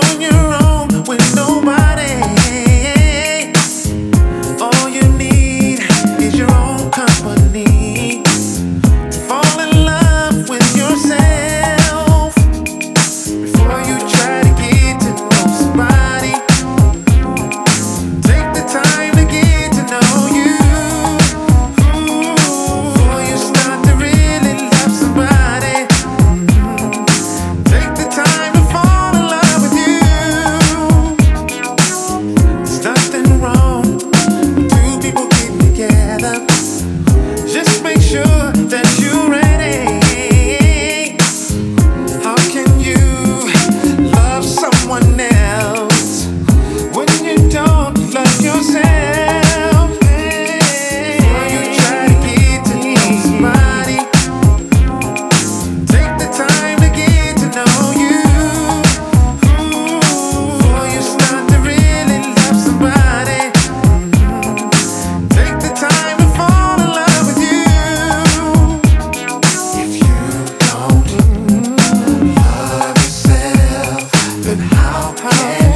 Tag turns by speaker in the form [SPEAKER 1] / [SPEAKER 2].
[SPEAKER 1] on your own with nobody. All you need is your own company. Fall in love with yourself before you try to get to know somebody. Take the time to get to know you before you start to really love somebody. Take the time to fall in love with you. There's nothing wrong when two people get together. Just make sure that you're ready. How can you love someone else when you don't love yourself? Before you try to get to know somebody, take the time to get to know you before you start to really love somebody. Take the time to fall in love with you. If you don't love yourself, then how can